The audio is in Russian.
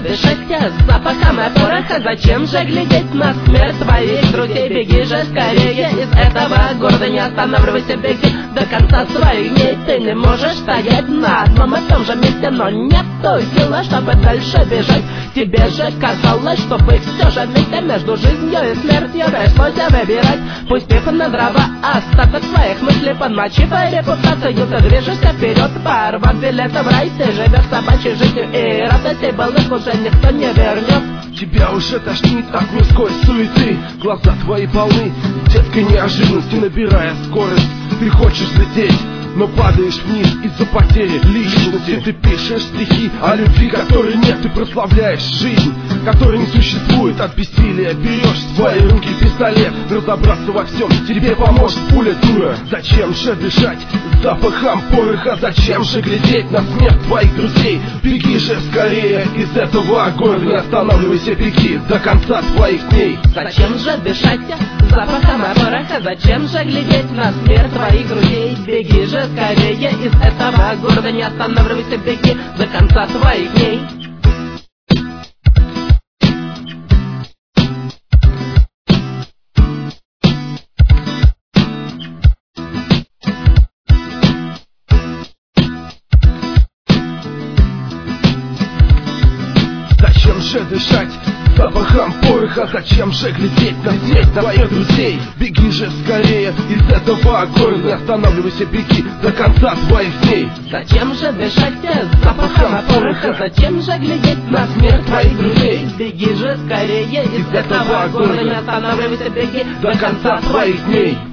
дышать запахом пороха? Зачем же глядеть на смерть твоих друзей? Беги же скорее из этого города, не останавливайся, беги до конца своих дней. Ты не можешь стоять на одном и том же месте, но нет той силы, чтобы дальше бежать. Тебе же казалось, что вы все же вместе между жизнью и смертью пришлось выбирать. Пустив на дрова остаток своих мыслей, подмочив репутацию, ты движешься вперед, порвав билеты в рай. Ты живешь собачьей жизнью, и радостей былых уже никто не вернет. Тебя уже тошнит от мирской суеты, глаза твои полны детской неожиданности. Набирая скорость, ты хочешь лететь, но падаешь вниз из-за потери личности. Ты пишешь стихи о любви, которой нет. Ты прославляешь жизнь, которой не существует. От бессилия берешь в свои руки пистолет. Разобраться во всем тебе поможет пуля, дура. Зачем же дышать запахом пороха? Зачем же глядеть на смерть твоих друзей? Беги же скорее из этого города, не останавливайся, беги до конца твоих дней. Зачем же дышать запахом пороха? Зачем же глядеть на смерть твоих друзей? Беги же скорее из этого города, не останавливайся, беги до конца твоих дней. Зачем же дышать запахом пороха? Зачем же глядеть на смерть твоих друзей? Беги же скорее из этого города, не останавливайся, беги до конца твоих дней. Зачем же дышать запахом пороха? Зачем же глядеть на смерть твоих друзей? Беги же скорее из этого города, не останавливайся, беги до конца твоих дней.